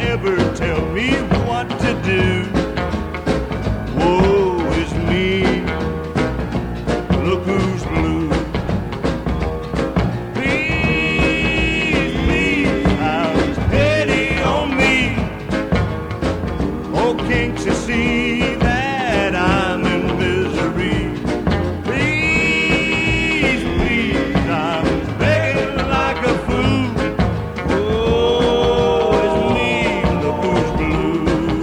ever tell me what to do. Woe is me, look who's blue. Please, please, have pity on me. Oh, can't you see that I'm in misery? Please, please, I'm begging like a fool. Oh, it's me, look who's blue.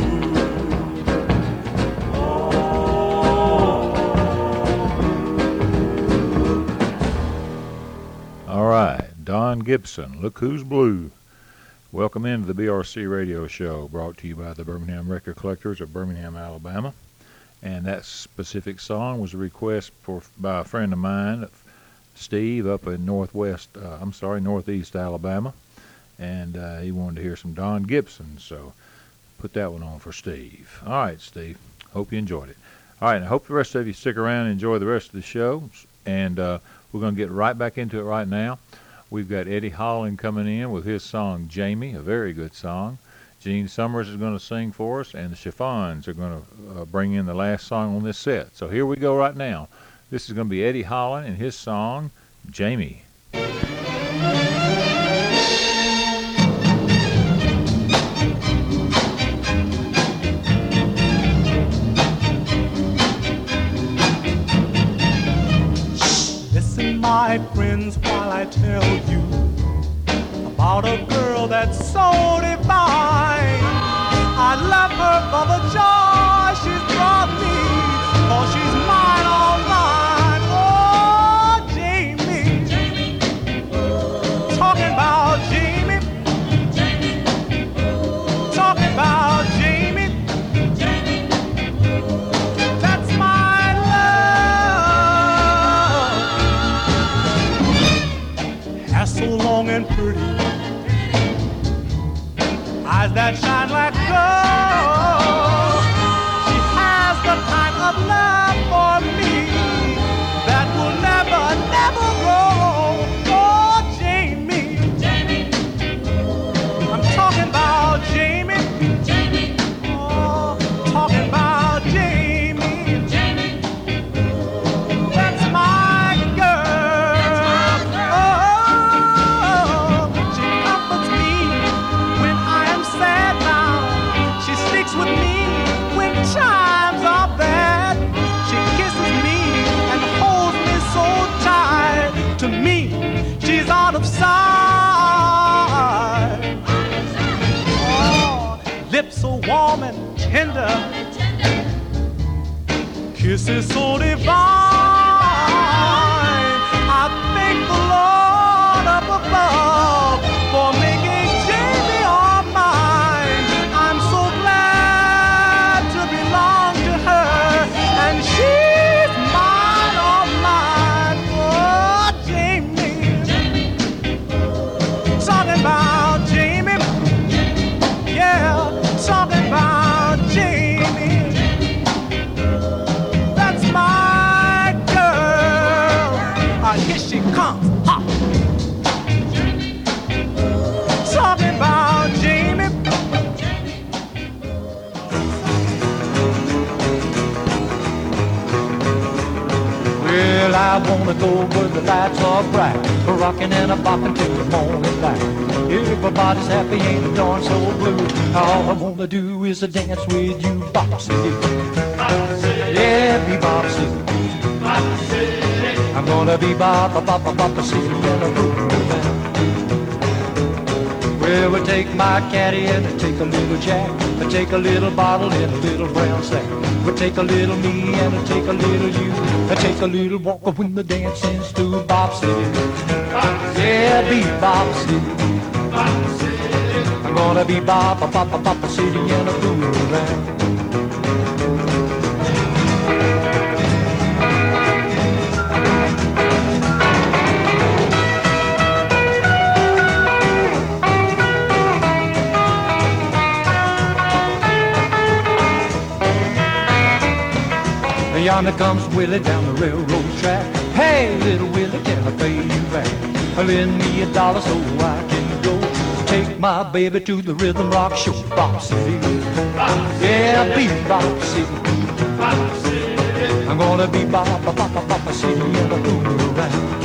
All right, Don Gibson, Look Who's Blue. Welcome into the BRC Radio Show, brought to you by the Birmingham Record Collectors of Birmingham, Alabama. And that specific song was a request by a friend of mine, Steve, up in northeast Alabama. And he wanted to hear some Don Gibson, so put that one on for Steve. All right, Steve, hope you enjoyed it. All right, I hope the rest of you stick around and enjoy the rest of the show. And we're going to get right back into it right now. We've got Eddie Holland coming in with his song, Jamie, a very good song. Gene Summers is going to sing for us, and the Chiffons are going to bring in the last song on this set. So here we go right now. This is going to be Eddie Holland and his song, Jamie. Listen, my friends, while I tell you about a girl that's so divine. I love her for the joy she's brought me, for she's mine, all mine. Oh, Jamie, talking about Jamie, talking about Jamie. That's my love. Hair so long and pretty, eyes that shine like gold. She has the kind of love for me that will never, never grow. Oh, Jamie, I'm talking about Jamie. Oh, talking about Jamie. That's my girl. Oh, she comforts me when I am sad now. She sticks with me when times are bad. She kisses me and holds me so tight. To me, she's out of sight. Oh, lips so warm and tender, kisses so divine. I thank the Lord up above for making Jamie all mine. I'm so glad to belong to her, and she's mine, all mine. Oh, Jamie, talking about Jamie, yeah, talking about Jamie. That's my girl. Here she comes, ha! Talking about Jamie. Well, I wanna go where the lights are bright, rocking and a bopping till the morning light. Everybody's happy, ain't a darn so blue. All I wanna do is a dance with you, Bop City. Yeah, be Bop City. I'm gonna be Bop City and a groove. Well, we'll take my caddy and we'll take a little jack. We'll take a little bottle and a little brown sack. We'll take a little me and we'll take a little you. We'll take a little walk when the dancing's through. Bop City. Yeah, be Bop City. I'm gonna be Bop City and a groove around. Yonder comes Willie down the railroad track. Hey, little Willie, can I pay you back? Lend me $1 so I can go take my baby to the rhythm rock show. Bop City, yeah, Bebop City. I'm gonna be Bop City and a fool around.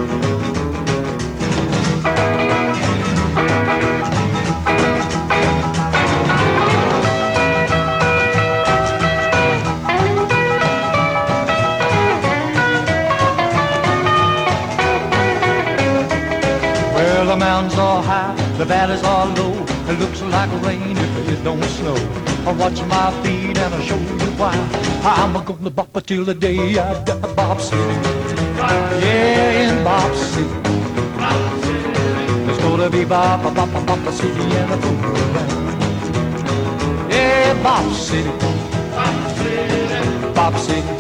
Well, the mountains are high, the valleys are low. It looks like rain if it don't snow. I watch my feet and I'll show you why. I'm gonna bop it till the day I die. Bop City, yeah, in Bop City. It's gonna be Bop City and a fool around. Yeah, Bop City, Bop City, Bop City,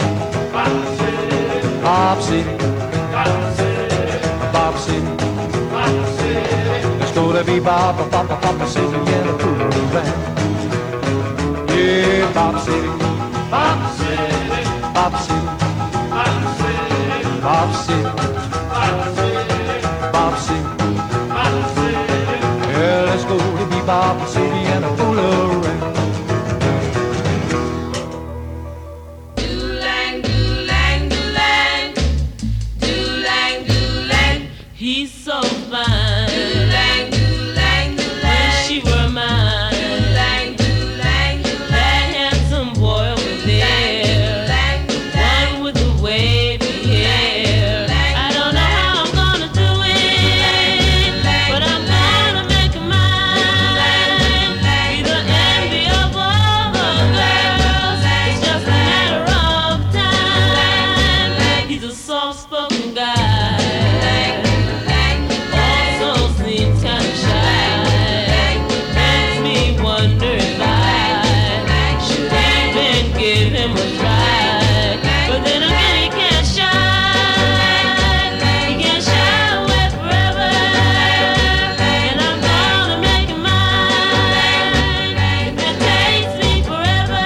Bop City, Bop City. It's gonna be Bop City and a fool around. Yeah, Bop City, Bop City, Bop City, Bop City, Bop City, Bop City. Yeah, let's go to be Bop City and a fool around. Do-lang, do-lang, do-lang, do-lang, do-lang. He's so fine. Do-lang, do-lang, do-lang. Wish he were mine. Do-lang, do-lang, do-lang. That handsome boy over there. Do-lang, do-lang. One with the wavy hair. I don't know how I'm gonna do it, but I'm gonna make him mine. Be the envy of all the girls. It's just a matter of time. He's a soft-spoken guy. Also seems kinda shy. Makes me wonder if I should even give him a try. But then again, he can't shine. He can't shy away forever. And I'm gonna make him mine. If it takes me forever.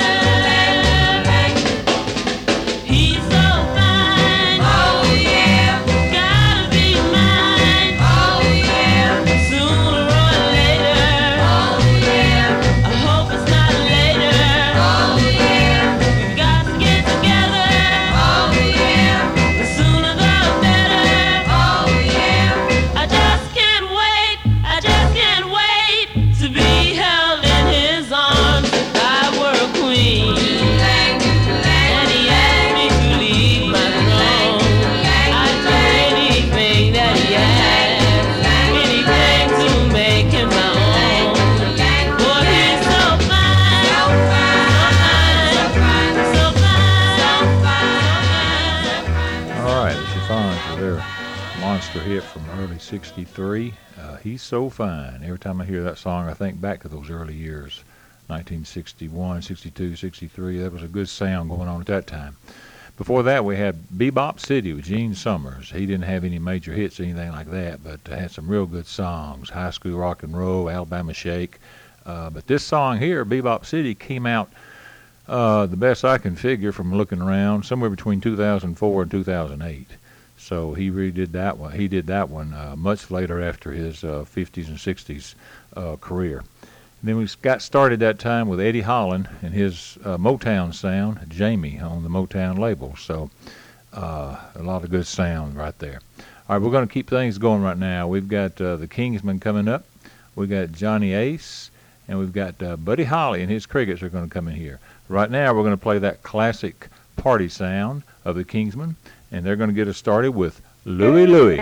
He's so fine. Oh yeah. Gotta be mine. Oh yeah. Sooner or later. Oh yeah. I hope it's not later. Oh yeah. We've got to get together. Oh yeah. The sooner the better. Oh yeah. I just can't wait. I just can't wait to be held in his arms if I were a queen. And he asked me to leave my throne. I'd do anything that he asked, anything to make him my own. Boy, he's so fine, so fine, so fine, so fine. All right, the Chiffons with their monster hit from early '63. He's so fine. Every time I hear that song, I think back to those early years, 1961, 62, 63. That was a good sound going on at that time. Before that, we had Bebop City with Gene Summers. He didn't have any major hits or anything like that, but had some real good songs. High School Rock and Roll, Alabama Shake. But this song here, Bebop City, came out, the best I can figure from looking around, somewhere between 2004 and 2008. So he redid that one. He did that one much later after his 50s and 60s career. And then we got started that time with Eddie Holland and his Motown sound, Jamie, on the Motown label. So a lot of good sound right there. All right, we're going to keep things going right now. We've got the Kingsmen coming up. We got Johnny Ace, and we've got Buddy Holly and his Crickets are going to come in here. Right now, we're going to play that classic party sound of the Kingsmen, and they're going to get us started with Louie Louie.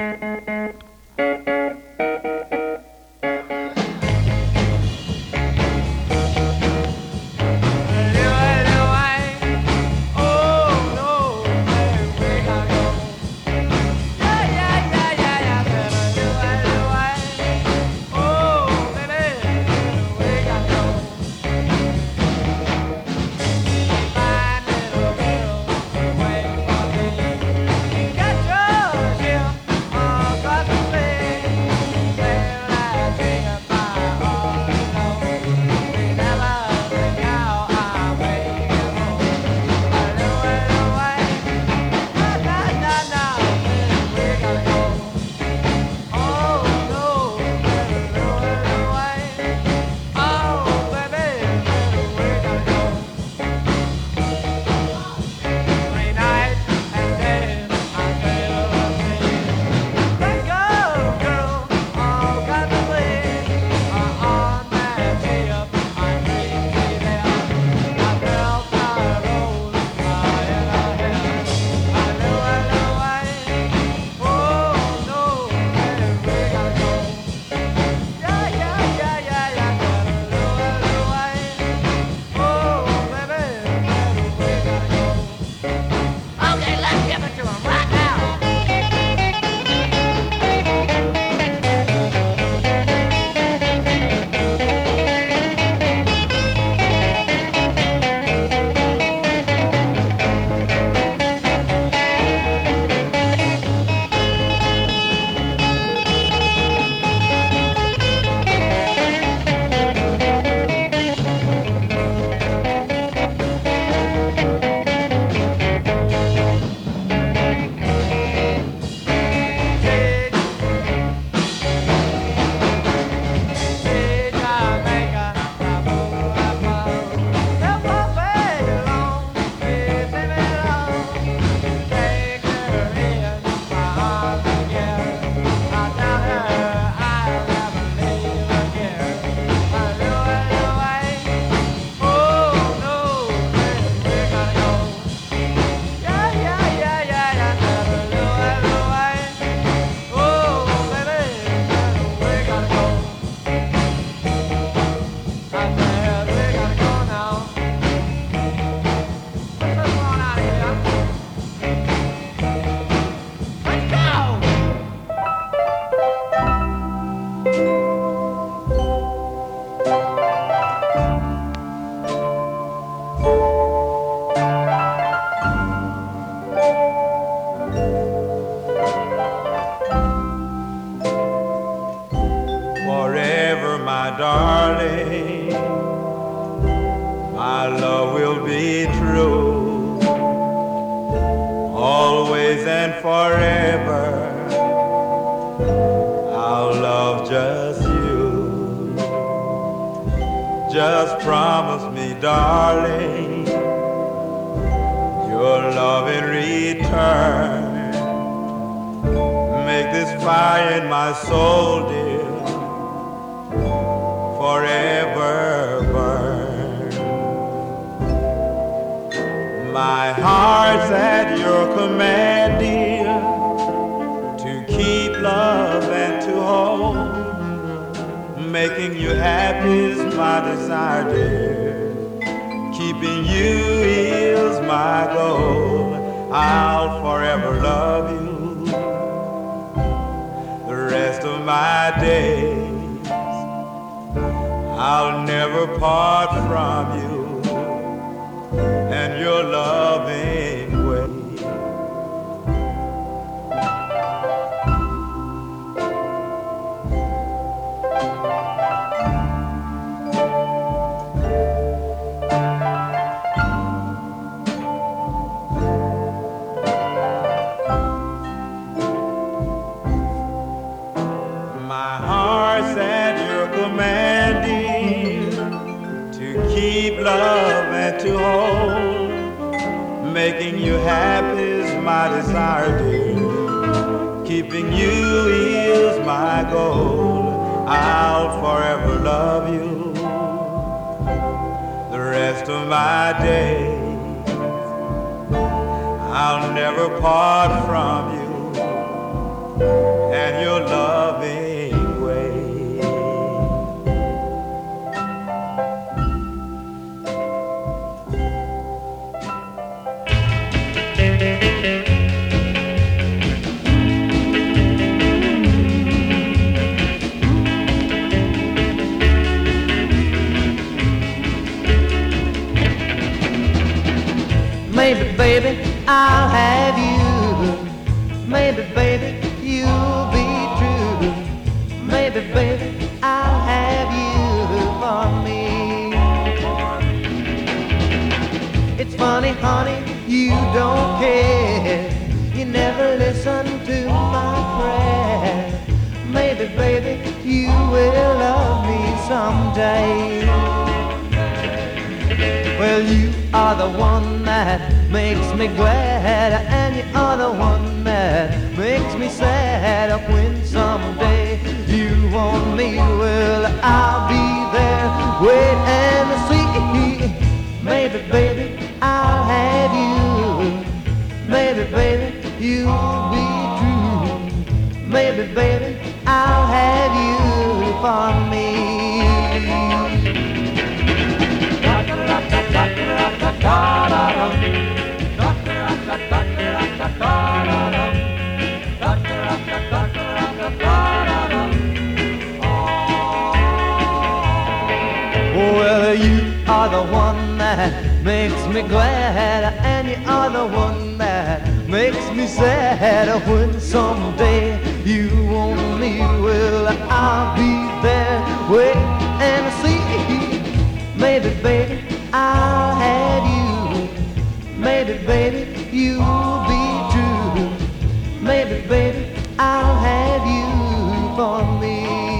Got yours here, got to say. be true, always and forever. I'll love just you. Just promise me, darling, your love in return. Make this fire in my soul, dear, forever burn. My heart's at your command, dear, to keep love and to hold. Making you happy is my desire, dear. Keeping you is my goal. I'll forever love you the rest of my days. I'll never part from you and your loving way. My heart's at your command, dear, to keep love and to hold. Making you happy is my desire, dear. Keeping you is my goal. I'll forever love you the rest of my days. I'll never part from you and your loving way. Maybe, baby, I'll have you. Maybe, baby, you'll be true. Maybe, baby, I'll have you for me. It's funny, honey, you don't care. You never listen to my prayer. Maybe, baby, you will love me someday. Well, you are the one that makes me glad, and you are the one that makes me sad. When someday you want me, well, I'll be there, wait and see. Maybe, baby, I'll have you. Maybe, baby, you'll be true. Maybe, baby, I'll have you for me. Well, you are the one that makes me glad, and you are the one that makes me sad. When someday you want me, well, I'll be there, wait and see. Maybe, baby, I'll have you. Maybe, baby, you'll be true. Maybe, baby, I'll have you for me.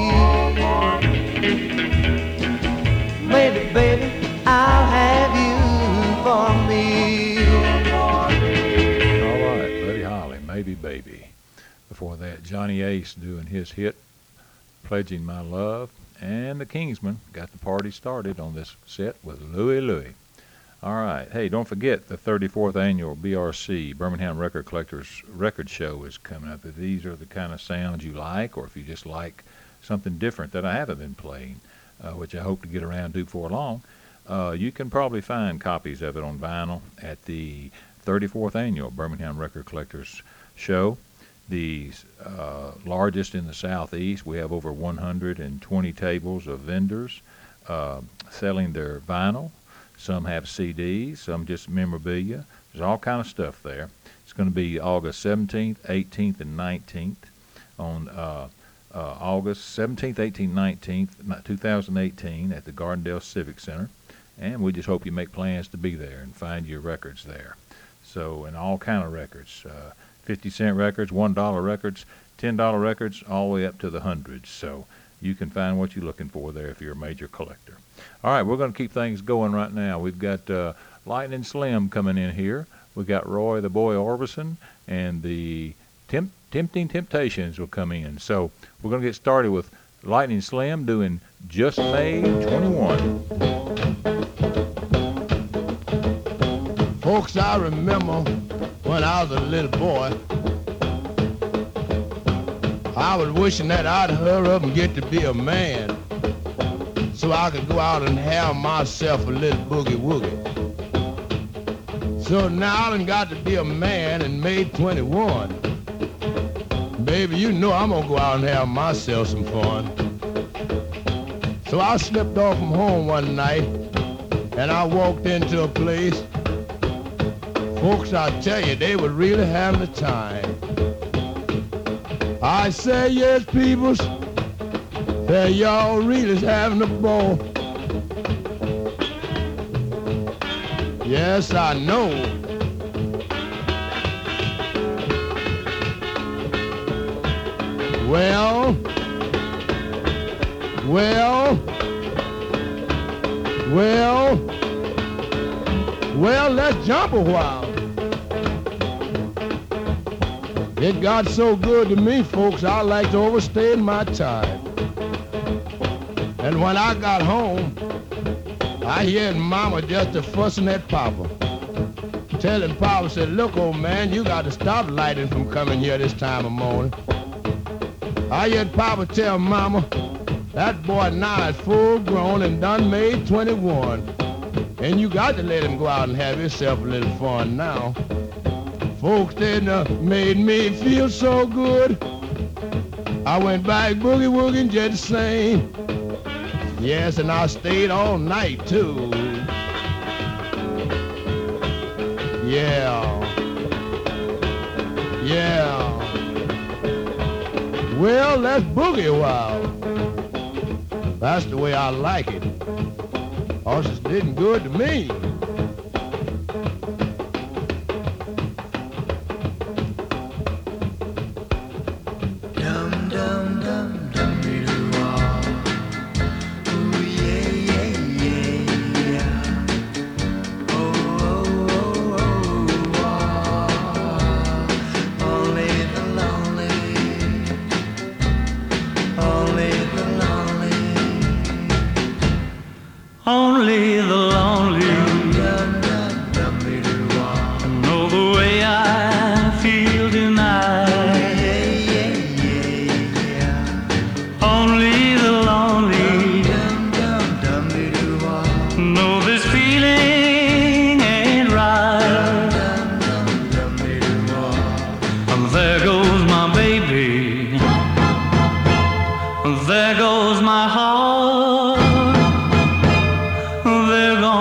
Maybe, baby, I'll have you for me. All right, Buddy Holly, Maybe Baby. Before that, Johnny Ace doing his hit, Pledging My Love, and the Kingsmen got the party started on this set with Louie Louie. All right, hey, don't forget the 34th annual BRC, Birmingham Record Collectors Record Show is coming up. If these are the kind of sounds you like, or if you just like something different that I haven't been playing, which I hope to get around to before long, you can probably find copies of it on vinyl at the 34th annual Birmingham Record Collectors Show, the largest in the Southeast. We have over 120 tables of vendors selling their vinyl. Some have CDs, some just memorabilia. There's all kind of stuff there. It's going to be August 17th, 18th, and 19th on August 17th, 18th, 19th, 2018 at the Gardendale Civic Center. And we just hope you make plans to be there and find your records there. So, and all kind of records, 50-cent records, $1 records, $10 records, all the way up to the hundreds. So you can find what you're looking for there if you're a major collector. All right, we're going to keep things going right now. We've got Lightning Slim coming in here. We've got Roy the Boy Orbison, and the Tempting Temptations will come in. So we're going to get started with Lightning Slim doing Just Made 21. Folks, I remember when I was a little boy, I was wishing that I'd hurry up and get to be a man so I could go out and have myself a little boogie-woogie. So now I done got to be a man and made 21. Baby, you know I'm gonna go out and have myself some fun. So I slipped off from home one night and I walked into a place. Folks, I tell you, they were really having the time. I say, yes, peoples, that y'all really is having a ball. Yes, I know. Well, let's jump a while. It got so good to me, folks, I like to overstay in my time. And when I got home, I heard Mama just a fussing at Papa. Telling Papa, said, look, old man, you got to stop lighting from coming here this time of morning. I heard Papa tell Mama, that boy now is full grown and done made 21. And you got to let him go out and have himself a little fun now. Folks, they made me feel so good. I went back boogie-wooging just the same. Yes, and I stayed all night, too. Yeah. Well, let's boogie a while. That's the way I like it. Oh, it's getting good to me. Only the lonely know the way I feel tonight. Only the lonely know this feeling ain't right. There goes my baby, there goes my heart. They're gone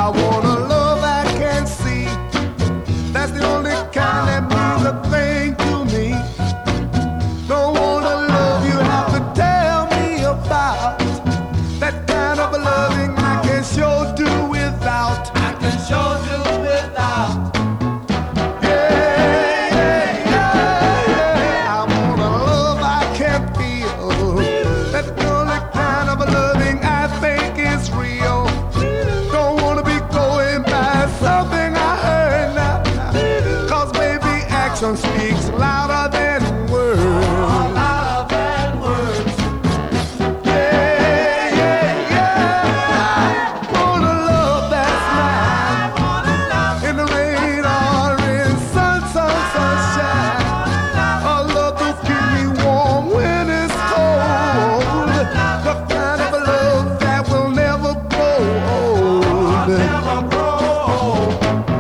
I want a love I can see. That's the only kind that means a thing to me. Don't want a love you have to tell me about. That kind of a loving I can sure do without. I can sure do without. Speaks louder than words. Louder than words. Yeah, yeah, yeah. I want a love that's mine. In the rain or in sunshine. A love to keep me warm when it's cold. The kind of a love that will never grow old. Never grow old.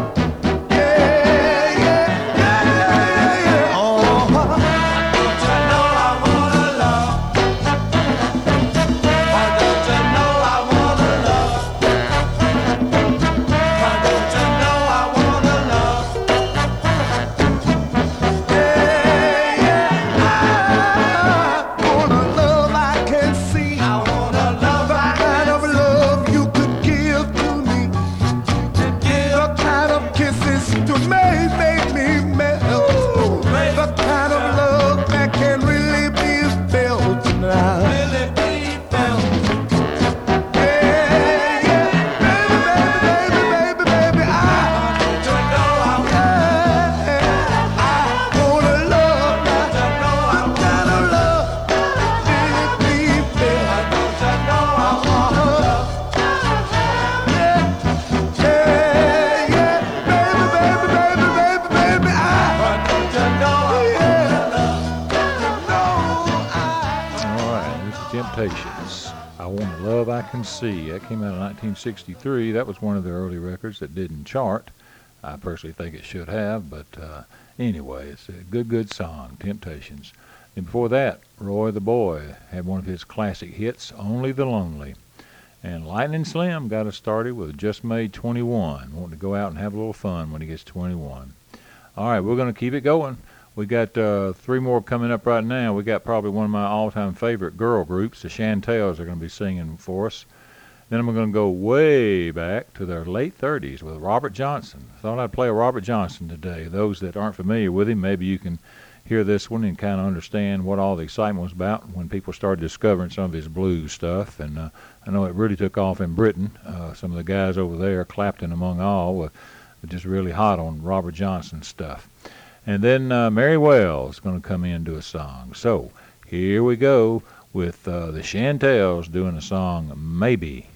I Want a Love I Can See. That came out in 1963. That was one of their early records that didn't chart. I personally think it should have, but anyway, it's a good song, Temptations. And before that, Roy the Boy had one of his classic hits, Only the Lonely. And Lightning Slim got us started with Just Made 21, wanting to go out and have a little fun when he gets 21. All right, we're going to keep it going. We got 3 more coming up right now. We got probably one of my all-time favorite girl groups, the Chantels, are going to be singing for us. Then I'm going to go way back to their late 30s with Robert Johnson. Thought I'd play a Robert Johnson today. Those that aren't familiar with him, maybe you can hear this one and kind of understand what all the excitement was about when people started discovering some of his blues stuff. And I know it really took off in Britain. Some of the guys over there, Clapton among all, were just really hot on Robert Johnson stuff. And then Mary Wells is going to come in and do a song. So here we go with the Chantels doing a song, Maybe.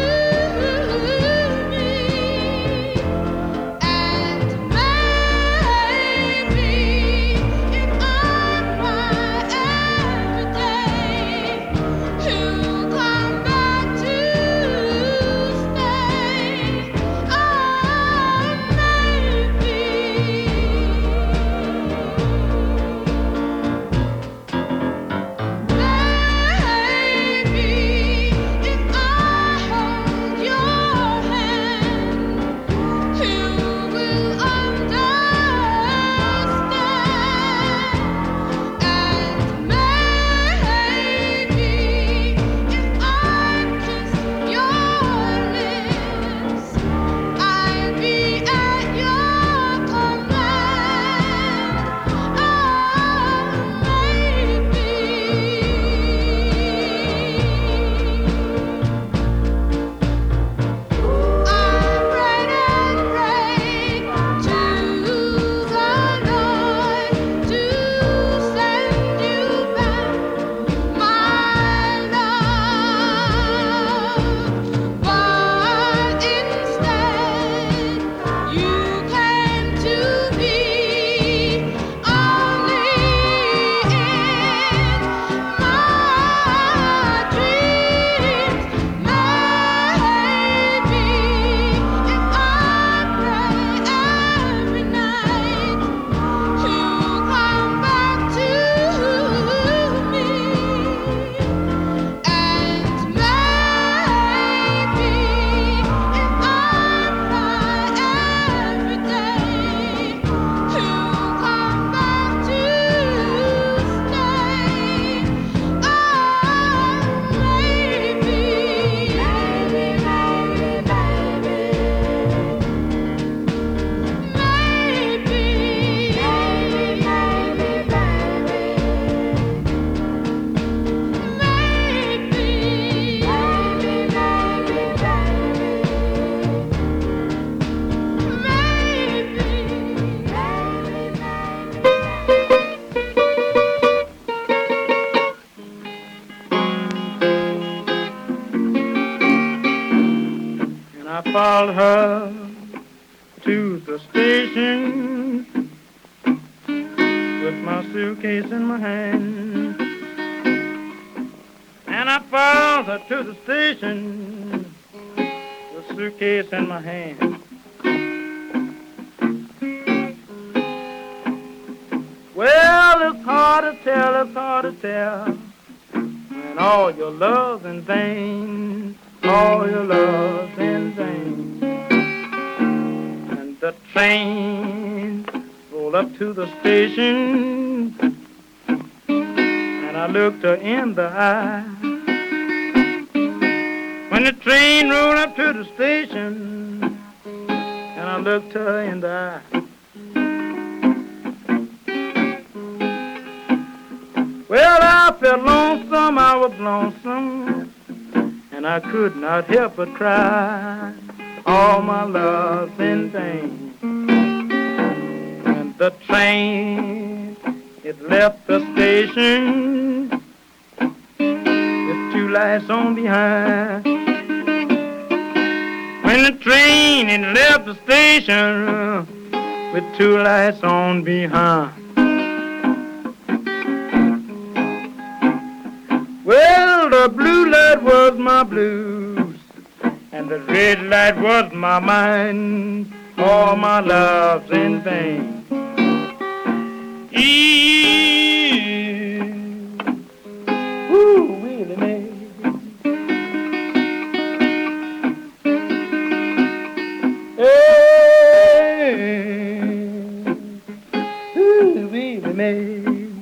And followed her to the station with my suitcase in my hand. And I followed her to the station with the suitcase in my hand. Well, it's hard to tell, it's hard to tell, when all your love's in vain, all your love's in vain. And the train rolled up to the station, and I looked her in the eye. When the train rolled up to the station, and I looked her in the eye. Well, I felt lonesome, I was lonesome, and I could not help but cry. All my love's in vain. And the train, it left the station with two lights on behind. When the train, it left the station with two lights on behind. Well, the blue light was my blues, and the red light was my mind. All my love's in vain. Ooh, Willie Mae. Hey, ooh, Willie Mae.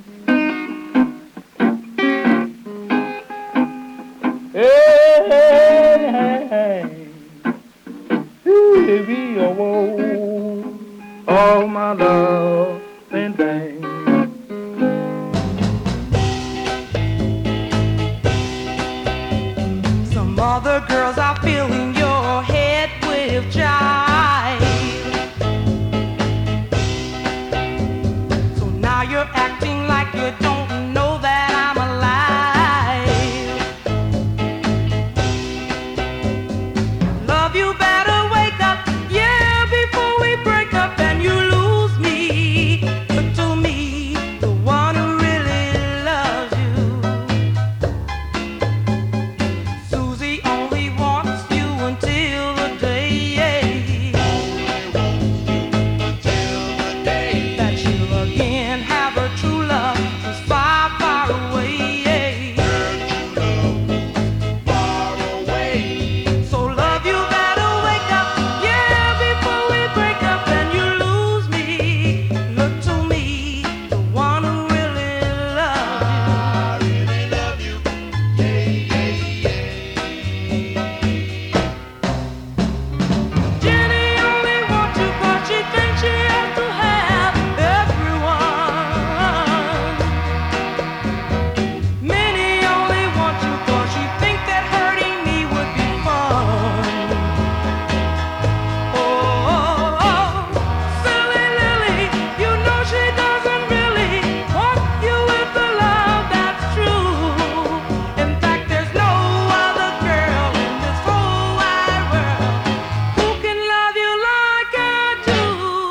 All my love in vain. Some other girls are filling your head with jive. So now you're acting like you don't know that I'm alive. Love, you better wake up, yeah, before we break up and you lose me. Look to me, the one who really loves you. Susie only wants you until the day that she'll again have her true love who's far, far away. So love, you better wake up, yeah, before we break up and you lose me. Look to me, the one who really loves you. Jenny only wants you 'cause she thinks she has to have everyone. Minnie only wants you 'cause she thinks that hurting me would be fun. Oh, silly Lily, you know she doesn't really want you with the love that's true. In fact, there's no other girl in this whole wide world who can love you like I do.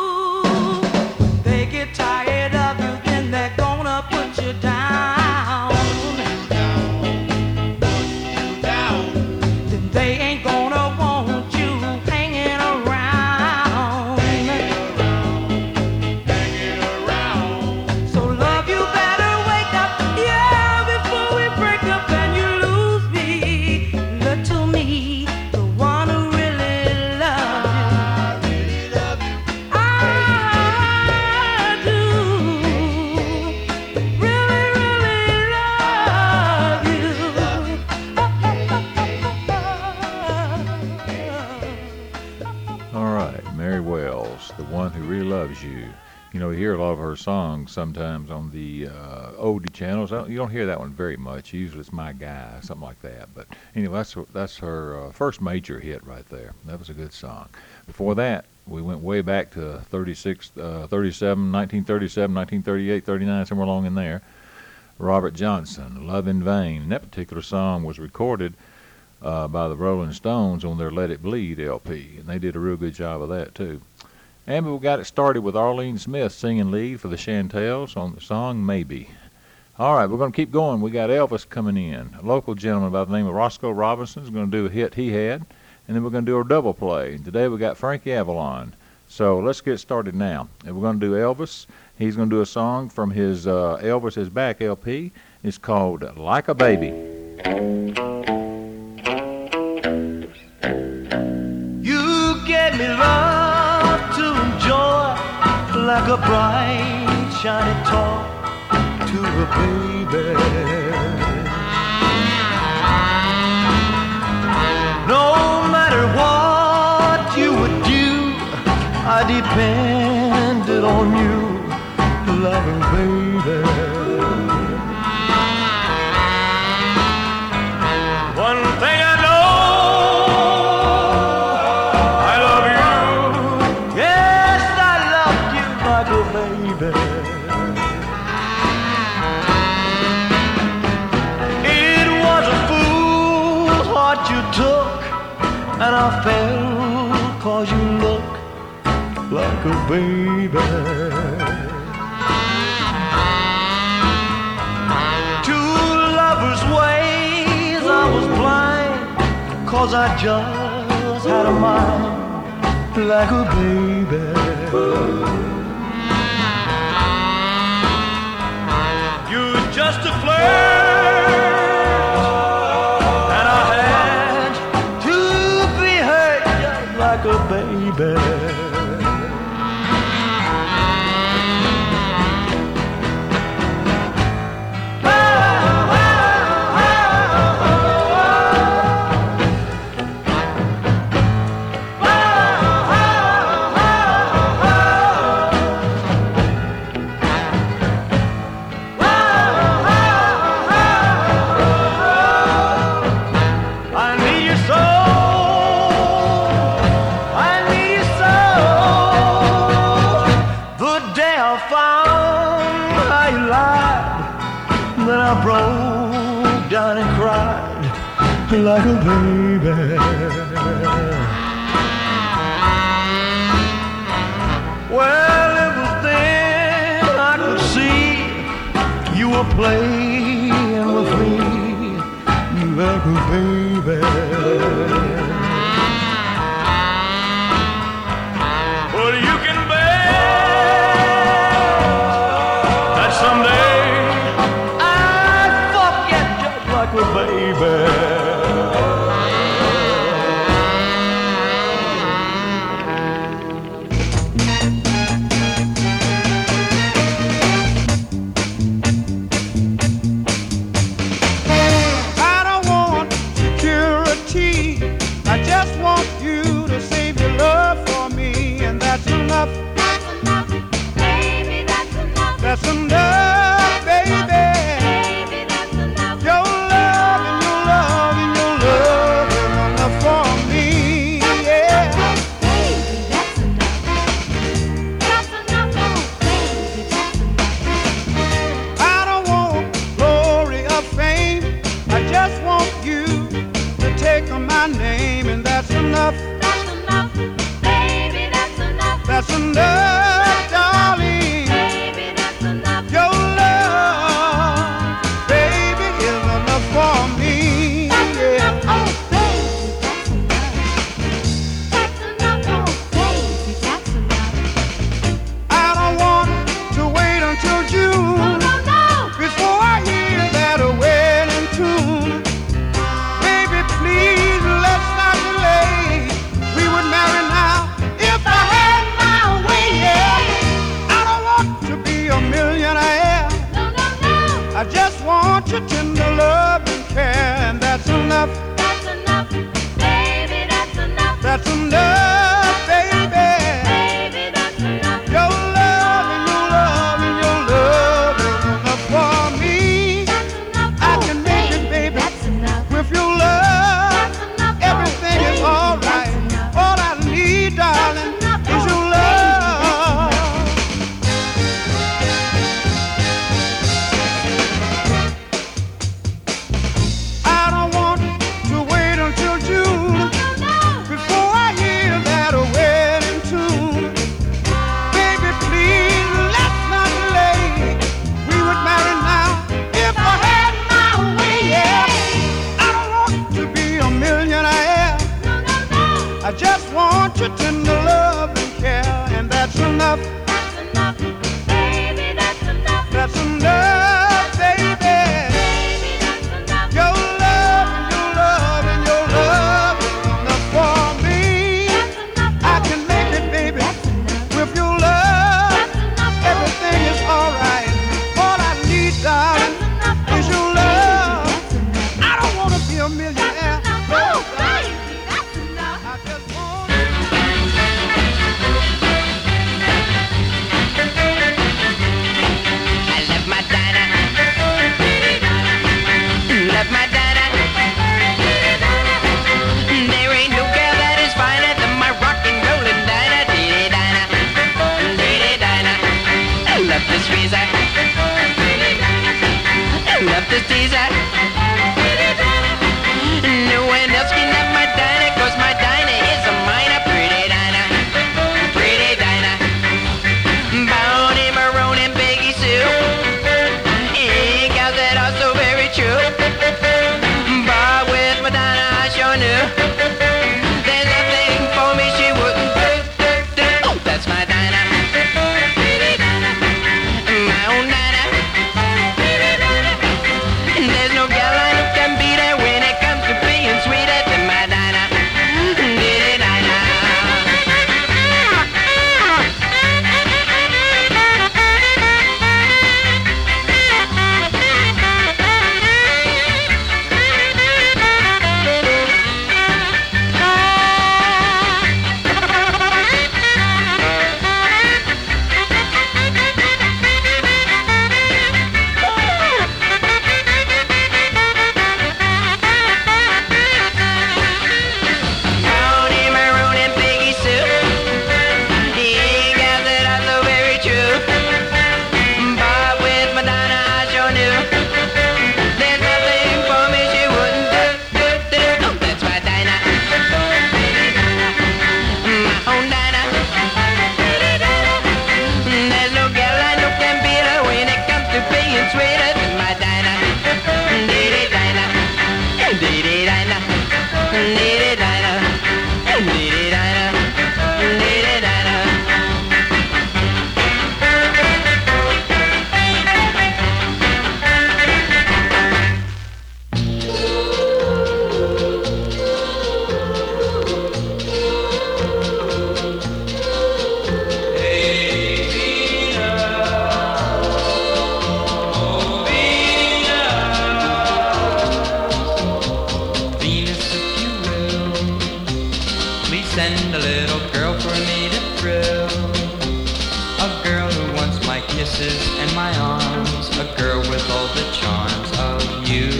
They get tired of you, then they're gonna put you down. Then they ain't gonna want you hanging around. So love, you better wake up, yeah, before we break up and you lose me. Look to me, the one who really loves you. I do really, really love you. All right, Mary Wells, the one who really loves you. You know, you hear a lot of her songs sometimes on the oldie channels. You don't hear that one very much. Usually it's My Guy, something like that. But anyway, that's her first major hit right there. That was a good song. Before that, we went way back to 1937, 1938, 39, somewhere along in there. Robert Johnson, Love in Vain. And that particular song was recorded by the Rolling Stones on their Let It Bleed LP, and they did a real good job of that too. And we got it started with Arlene Smith singing lead for the Chantels on the song Maybe. All right, we're going to keep going. We got Elvis coming in. A local gentleman by the name of Roscoe Robinson is going to do a hit he had, and then we're going to do a double play. Today we got Frankie Avalon. So let's get started now. And we're going to do Elvis. He's going to do a song from his Elvis Is Back LP. It's called Like a Baby. You gave me love to enjoy, like a bright, shiny toy to a baby. No matter what you would do, I depended on you, like a baby. One thing I know, I love you. Yes, I loved you like a baby. It was a fool's heart you took, and I fell 'cause you look like a baby. To lovers' ways I was blind, 'cause I just had a mind like a baby. You're just a flirt, and I had to be hurt just like a baby. Like a baby. Well, it was then I could see you were playing with me like a baby. Well, you can bet that someday I'd forget just like a baby. That's enough, baby. Baby, that's enough. Your love and your love and your love is enough for me, yeah. Baby, that's enough. That's enough, oh, baby, that's enough. I don't want glory or fame. I just want you to take my name, and that's enough. That's enough, baby, that's enough. That's enough, darling. I just want your tender love and care, and that's enough. That's enough, baby, that's enough. That's enough, baby. Baby, that's enough. Your love and your love and your love is enough for me. That's enough, I can make it, baby. That's enough. With your love, that's enough, everything is all right. All I need, darling, is your love. squeeze her. Love to tease her. No one else can have my Dinah, 'cause my Dinah is a minor. Pretty Dinah, pretty Dinah. Bonnie, Maroon, and Peggy Sue. Ain't gals that are so very true. But with my Dinah, I sure knew there's nothing for me she wouldn't do. Oh, that's my Dinah. My own Dinah. There's no gal I know can beat her when it comes to being sweeter than my Dinah. Diddy Dinah. Bonnie, Maroon, and Peggy Sue. Ain't gals that are so very true. But with my Dinah, I sure knew there's nothing for me she wouldn't do. Oh, that's my Dinah. My own Dinah. There's no gal I know can beat her when it comes to being sweeter than my Dinah. Diddy Dinah. Diddy Dinah. Diddy Dinah. Diddy Dinah. Diddy Dinah. Venus, if you will, please send a little girl for me to thrill. A girl who wants my kisses and my arms. A girl with all the charms of you.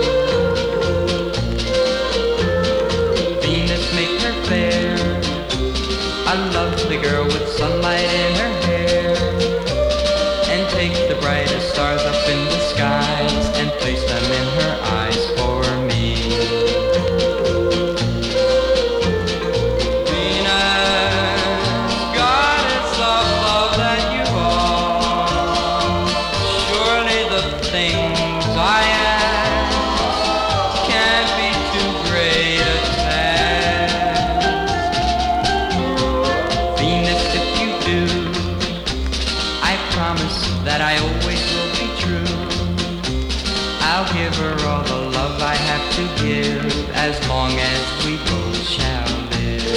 Venus, make her fair. A lovely girl with sunlight in her hair. And take the brightest stars up in the skies and place them in her eyes for me. Venus, goddess of love that you are, surely the things I ask can't be too great a task. Venus, if you do, I promise that I always will be true. I'll give her all the love I have to give, as long as we both shall live.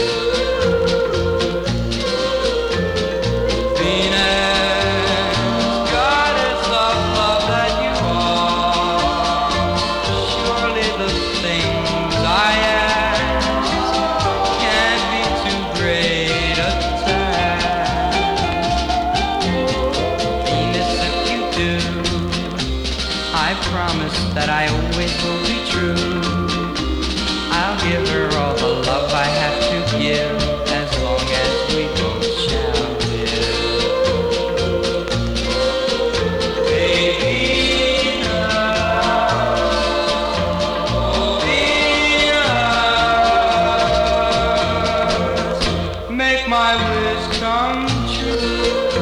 Venus, goddess of love that you are, surely the things I ask can't be too great a task. Venus, if you do, I promise that I always will be true. I'll give her all the love I have to give, as long as we both shall live. Venus, make my wish come true.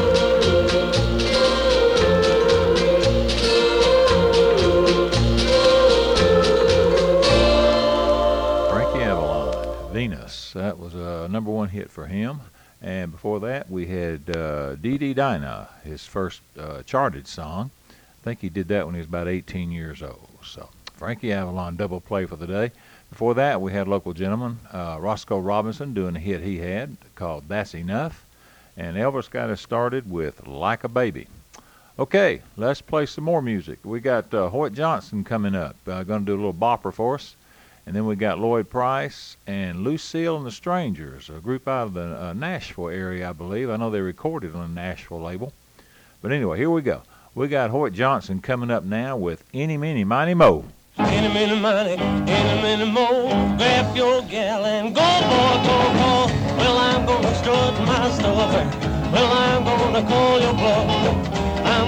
Frankie Avalon, Venus. That was a number one hit for him. And before that, we had Dee Dee Dinah, his first charted song. I think he did that when he was about 18 years old. So Frankie Avalon, double play for the day. Before that, we had local gentleman, Roscoe Robinson, doing a hit he had called That's Enough. And Elvis got us started with Like a Baby. Okay, let's play some more music. We got Hoyt Johnson coming up, going to do a little bopper for us. And then we got Lloyd Price and Lucille and the Strangers, a group out of the Nashville area, I believe. I know they recorded on the Nashville label. But anyway, here we go. We got Hoyt Johnson coming up now with Any, Miny, Miny, Mo. Any, miny, miny, any, miny, mo. Grab your gal and go, boy, go, go. Well, I'm gonna strut my stuff. Well, I'm gonna call your bluff.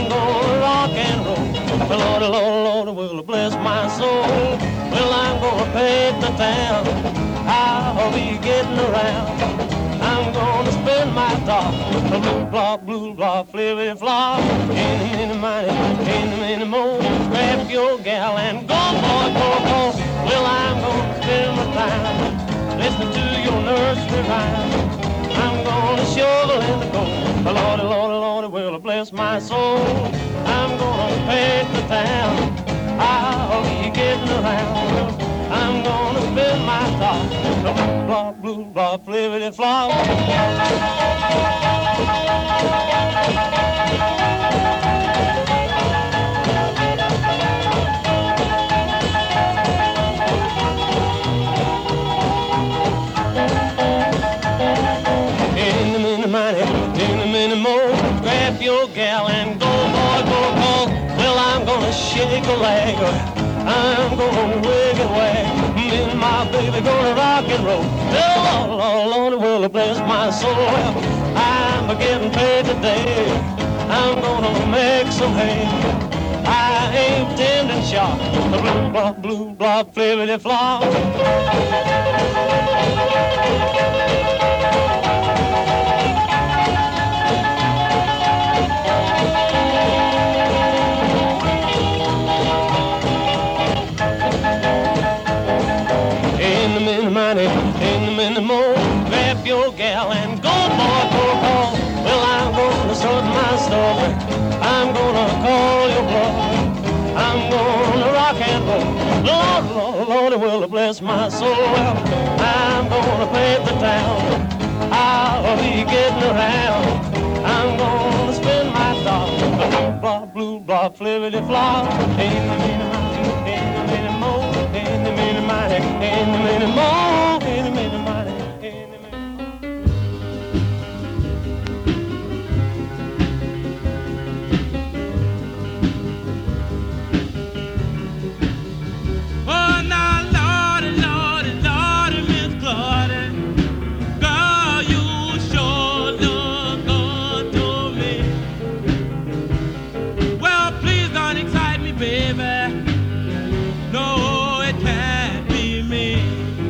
Lord, Lord, Lord, will bless my soul. Well, I'm gonna paint the town. I'll be getting around. I'm gonna spend my dollars. Blue block, flippity flop. Any money, any more. Grab your gal and go, boy, go. Well, I'm gonna spend my time listening to your nursery rhyme. I'm gonna shovel in the gold. Lordy, Lordy, Lordy, will bless my soul. I'm gonna paint the town. I'll be getting around. I'm gonna spend my thoughts. Blue block, flippity flop. Many more. Grab your gal and go, boy, go. Well, I'm gonna shake a leg. I'm gonna wig and wag. Me and my baby gonna rock and roll. Oh, Lord, will bless my soul. I'm getting paid today. I'm gonna make some hay. I ain't tending shop. Blue block, flippity flop. In the more, grab your gal and go, boy, go. Well, I'm gonna start my story. I'm gonna call your bluff. I'm gonna rock and roll. Lord, Lord, will bless my soul. Well, I'm gonna paint the town. I'll be getting around. I'm gonna spend my dollars. Blue block, flippity flop. Ain't the many more. Ain't the many money. Ain't the many more. Ain't the many money. Oh, now, Lordy, Lordy, Lordy, Miss Claudia, girl, you sure look good to me. Well, please don't excite me, baby. No, it can't be me.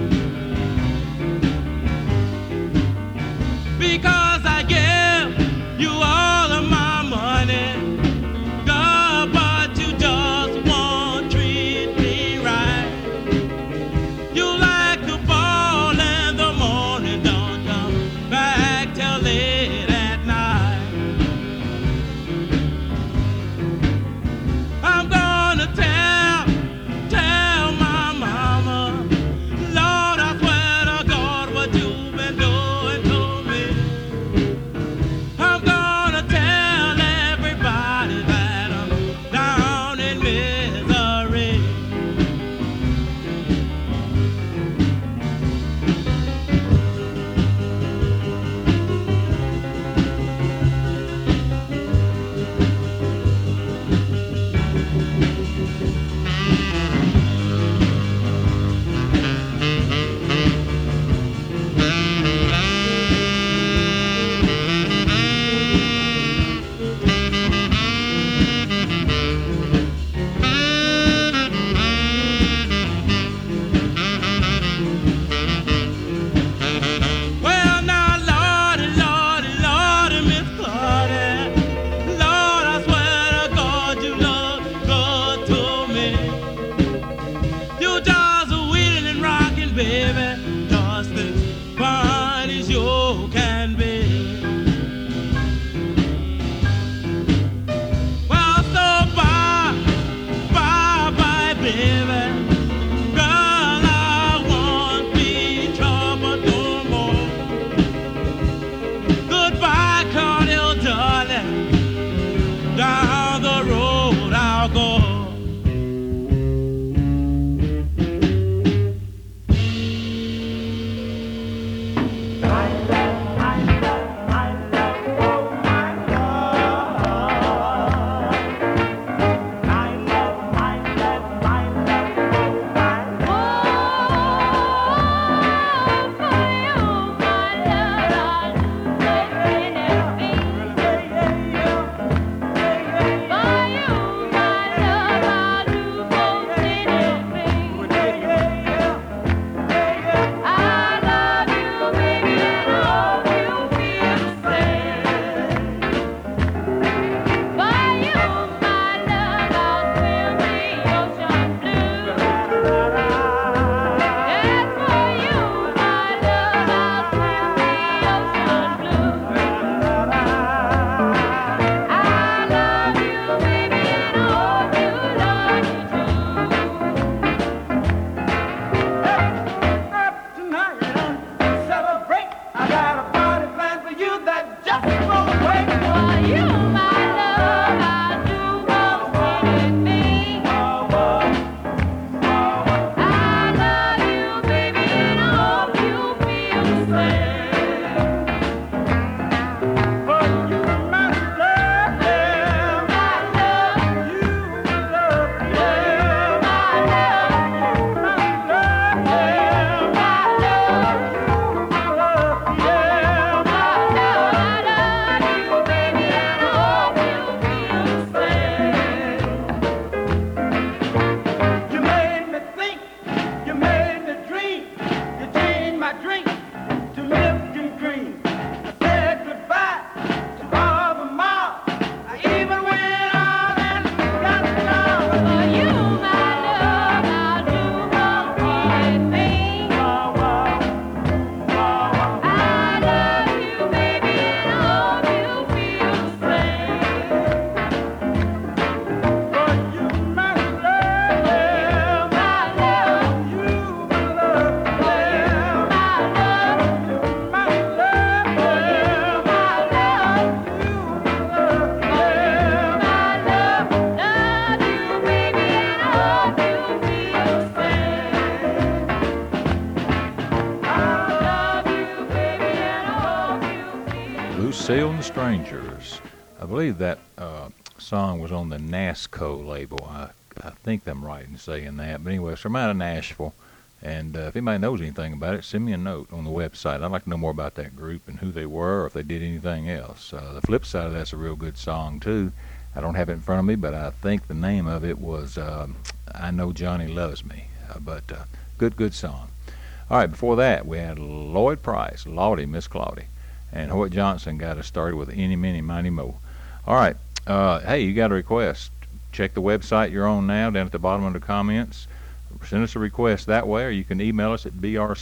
Because I give you all of my money, girl, but you just won't treat me right. You like to ball in the morning, don't come back till late at night. I'm gonna tell my mama, Lord, I swear to God what you've been doing to me. I'm gonna tell everybody that I'm down in misery. Well, now, Lordy, Lordy, Lordy, Miss Claudia, Lord, I swear to God you look good to me. You just a wheeling and rocking, baby, just as fine as you can be. Well, so bye, baby. Girl, I won't be troubled no more. Goodbye, Claudia, darling. Down the road I'll go. Lucille and the Strangers. I believe that song was on the NASCO label. I think I'm right in saying that. But anyway, it's from out of Nashville. And if anybody knows anything about it, send me a note on the website. I'd like to know more about that group and who they were or if they did anything else. The flip side of that's a real good song, too. I don't have it in front of me, but I think the name of it was I Know Johnny Loves Me. Good song. All right, before that, we had Lloyd Price, Lawdy, Miss Claudy. And Hoyt Johnson got us started with Any, Miny, Miny, Mo. All right. Hey, you got a request. Check the website you're on now down at the bottom of the comments. Send us a request that way, or you can email us at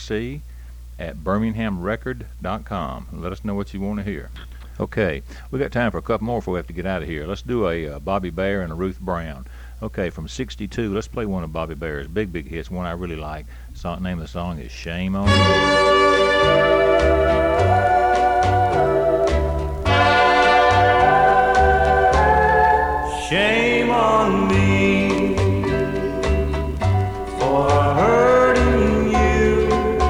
brc@birminghamrecord.com. Let us know what you want to hear. Okay, we got time for a couple more before we have to get out of here. Let's do a Bobby Bare and a Ruth Brown. Okay, from 62, let's play one of Bobby Bare's big hits, one I really like. The name of the song is Shame on You. Shame on me for hurting you.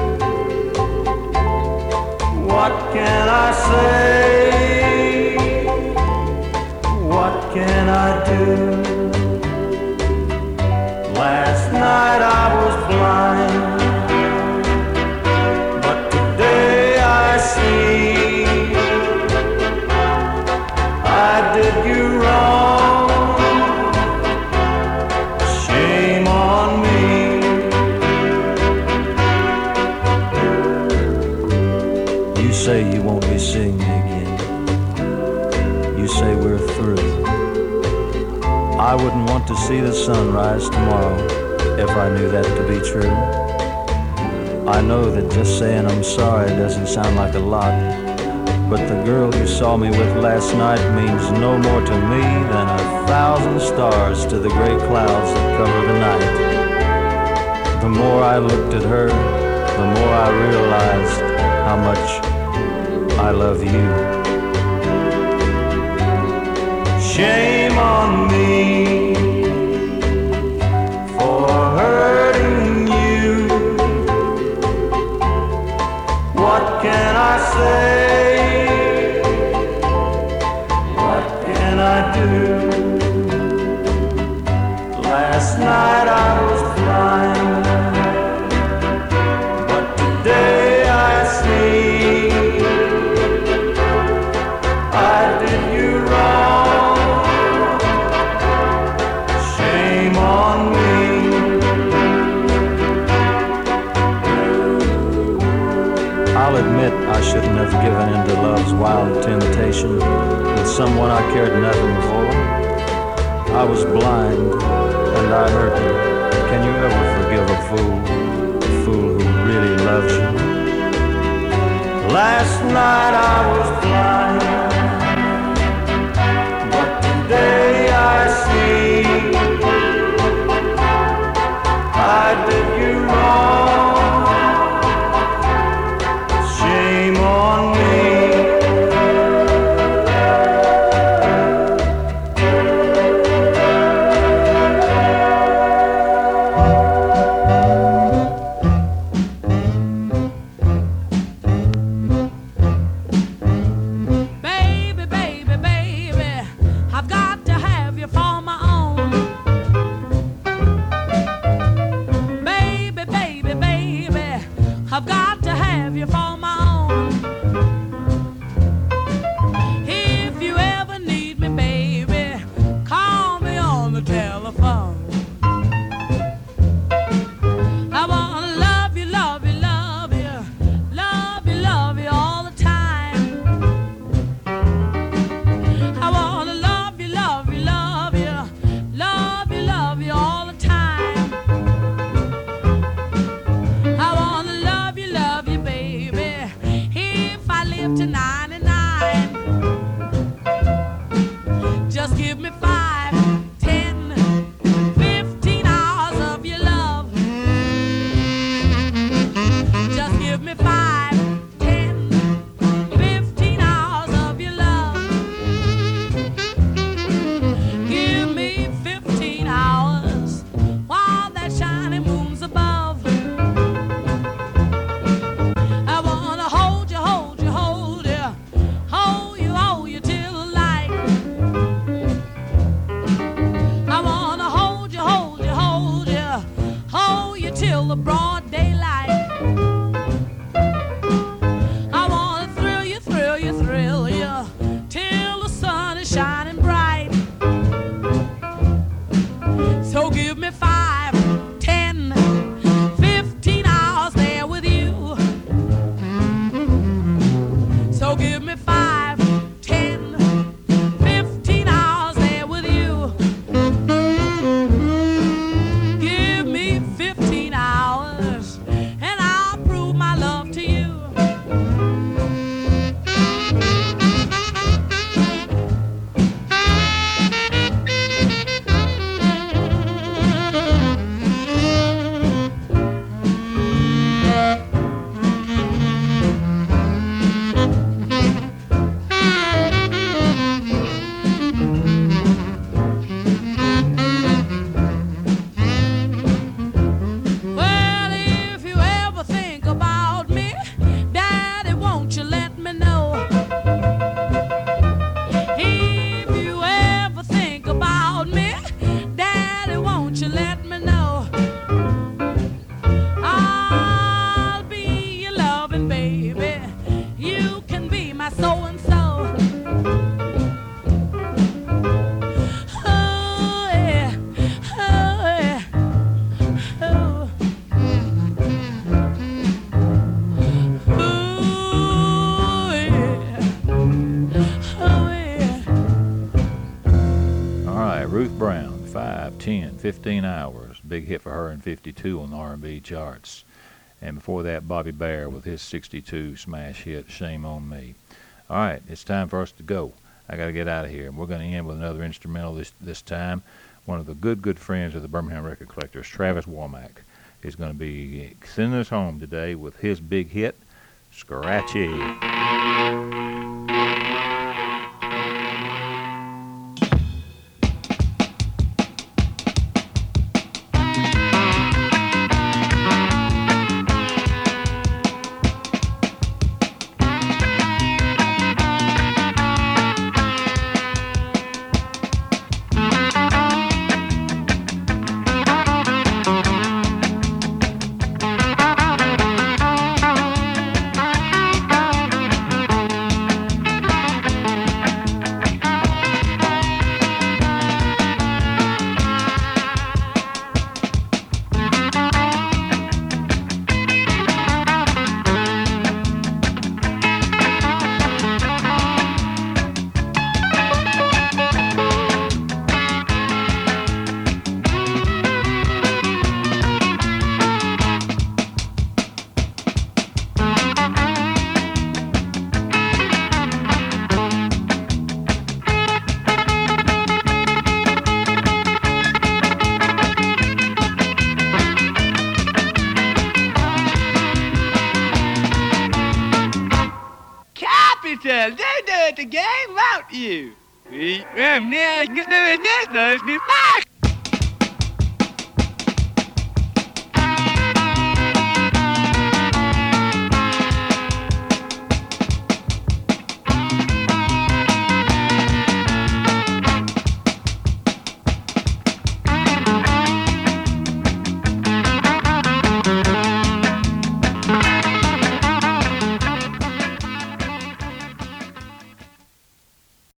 What can I say? What can I do? Last night I was blind, but today I see I did you wrong. Say you won't be seeing me again. You say we're through. I wouldn't want to see the sunrise tomorrow if I knew that to be true. I know that just saying I'm sorry doesn't sound like a lot, but the girl you saw me with last night means no more to me than 1,000 stars to the gray clouds that cover the night. The more I looked at her, the more I realized how much I love you. Shame on me for hurting you. What can I say? What can I do? Last night I was blind, but today I see I did you wrong. Shame on me. I'll admit I shouldn't have given in to love's wild temptation with someone I cared nothing for. I was blind and I hurt you. Can you ever forgive a fool who really loves you? Last night I was blind, but today I see I did you wrong. Shame on me. I've got to have you for my own. If you ever need me, baby, call me on the telephone. I wanna love you, love you, love you, love you, love you all the time. I wanna love you, love you, love you, love you, love you all the time. I wanna love you, baby, if I live to 99. Just give me 5, 10, 15 hours of your love. Just give me 5, 10, 15 hours of your love. Give me 15 hours while that shining moon's above. I wanna hold you, hold you, hold you, hold you Ruth Brown, 5, 10, 15 hours. Big hit for her in 52 on the R&B charts. And before that, Bobby Bare with his 62 smash hit, Shame on Me. All right, it's time for us to go. I got to get out of here. And we're going to end with another instrumental this time. One of the good friends of the Birmingham Record Collectors, Travis Womack, is going to be sending us home today with his big hit, Scratchy. Capital, they do it again, won't you? We, get the